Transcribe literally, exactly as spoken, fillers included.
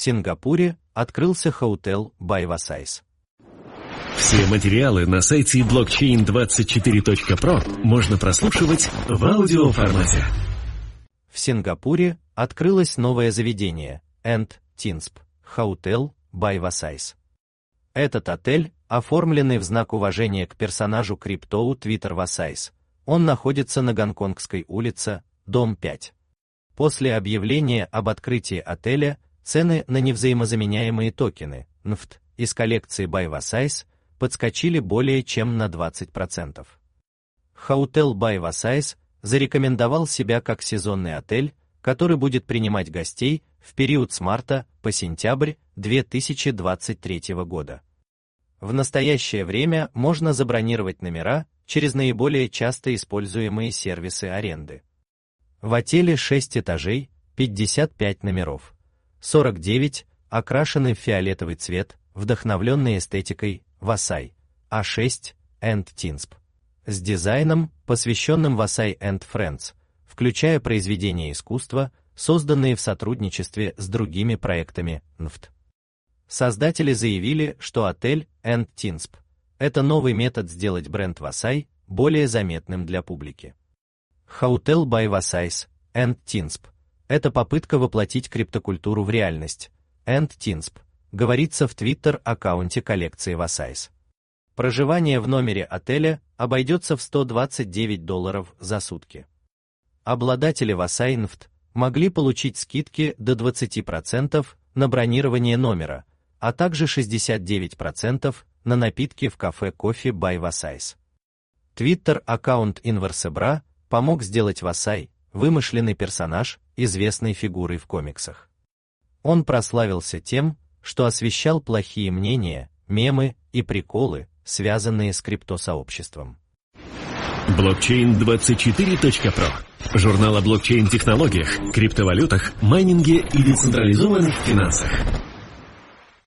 Сингапуре открылся Hotel by Vasais. Все материалы на сайте блокчейн двадцать четыре точка про можно прослушивать в аудиоформате. В Сингапуре открылось новое заведение энд Тинсп Hotel by Vasais. Этот отель, оформленный в знак уважения к персонажу криптоу Twitter Vasais, он находится на Гонконгской улице, дом пять. После объявления об открытии отеля, цены на невзаимозаменяемые токены эн эф ти из коллекции by Vasais подскочили более чем на двадцать процентов. Hotel by Vasais зарекомендовал себя как сезонный отель, который будет принимать гостей в период с марта по сентябрь две тысячи двадцать третьего года. В настоящее время можно забронировать номера через наиболее часто используемые сервисы аренды. В отеле шесть этажей, пятьдесят пять номеров, сорок девять окрашены в фиолетовый цвет, вдохновленный эстетикой Vasai, а шесть энд Тинсп, с дизайном, посвященным Vasai and Friends, включая произведения искусства, созданные в сотрудничестве с другими проектами эн эф ти. Создатели заявили, что отель энд Тинсп – это новый метод сделать бренд Vasai более заметным для публики. Hotel by Vasais энд Тинсп – это попытка воплотить криптокультуру в реальность. энд Тинсп говорится в Twitter-аккаунте коллекции Vasais. Проживание в номере отеля обойдется в сто двадцать девять долларов за сутки. Обладатели Vasai эн эф ти могли получить скидки до двадцати процентов на бронирование номера, а также шестьдесят девять процентов на напитки в кафе Coffee by Vasais. Twitter-аккаунт Inversebra помог сделать Vasai вымышленный персонаж, известной фигурой в комиксах. Он прославился тем, что освещал плохие мнения, мемы и приколы, связанные с криптосообществом. блокчейн двадцать четыре точка про. Журнал о блокчейн-технологиях, криптовалютах, майнинге и децентрализованных финансах.